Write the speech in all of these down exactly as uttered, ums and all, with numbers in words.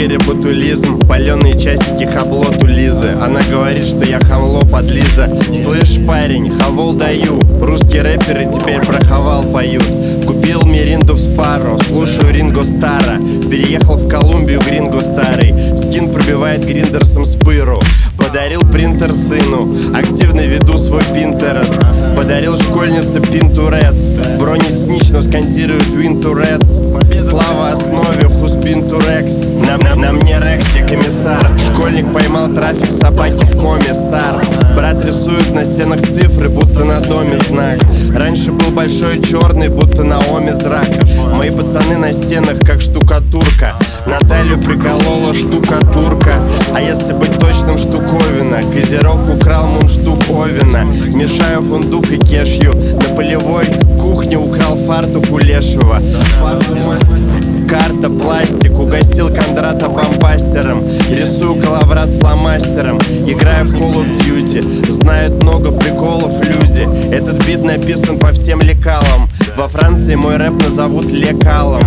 бургеры, ботулизм, паленые часики, хаблот у Лизы. Она говорит, что я хамло, подлиза. Слышь, парень, хавол даю. Русские рэперы теперь про хавал поют. Купил Миринду в Спарро, слушаю Ринго Стара. Переехал в Колумбию, Гринго старый. Скин пробивает гриндерсом спыру. Подарил принтер сыну, активно веду свой пинтерест. Подарил школьнице пинтурец. Брони снич, но скандирует винтурец. Слава основе, хуспинтурекс. На, на, на мне Рекси, комиссар. Школьник поймал трафик, собаки в комиссар. Брат рисует на стенах цифры, будто на доме знак. Раньше был большой черный, будто на оме зрак. Мои пацаны на стенах, как штукатурка. Наталью приколола штукатурка. А если быть точным, штуковина. Козерог украл мундштук Овена. Мешаю фундук и кешью. На полевой кухне украл фартук у Лешего. Карта, пластик, угостил Кондрата бомбастером. Рисую коловрат фломастером. Играю в Call of Duty. Знают много приколов люди. Этот бит написан по всем лекалам. Во Франции мой рэп назовут лекалом.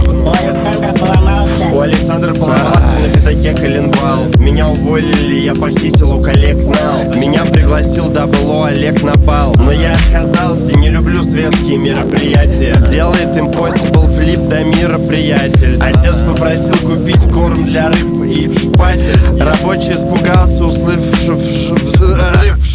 У Александра поломался на пятаке коленвал. Меня уволили, я похитил у коллег нал. Меня пригласил дабло Олег на бал. Но я отказался, не люблю светские мероприятия. Делает impossible флип до мира, приятель. Отец попросил купить корм для рыб и шпатель. Рабочий испугался, услышав взрыв в